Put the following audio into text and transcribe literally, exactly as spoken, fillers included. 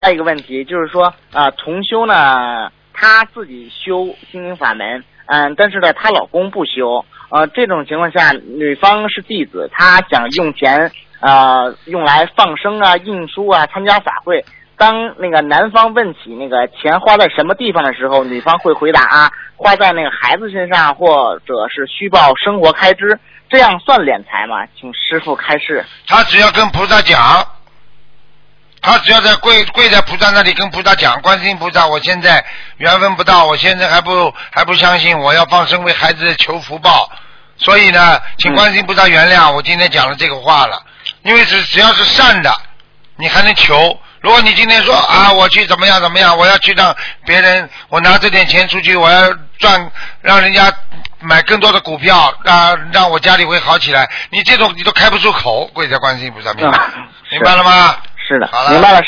再一个问题就是说，啊、呃，同修呢，她自己修心灵法门，嗯，但是呢，她老公不修，呃，这种情况下，女方是弟子，她想用钱，呃，用来放生啊、印书啊、参加法会。当那个男方问起那个钱花在什么地方的时候，女方会回答啊，花在那个孩子身上，或者是虚报生活开支，这样算敛财吗？请师父开示。 他只要跟菩萨讲，他只要在跪跪在菩萨那里跟菩萨讲，观世音菩萨，我现在缘分不到，我现在还不还不相信，我要放生为孩子求福报，所以呢，请观世音菩萨原谅我今天讲了这个话了，因为只只要是善的，你还能求。如果你今天说啊，我去怎么样怎么样，我要去让别人，我拿这点钱出去，我要赚，让人家买更多的股票，让让我家里会好起来，你这种你都开不出口，跪在观世音菩萨面前，明白了吗？ 是的， 好了， 明白了。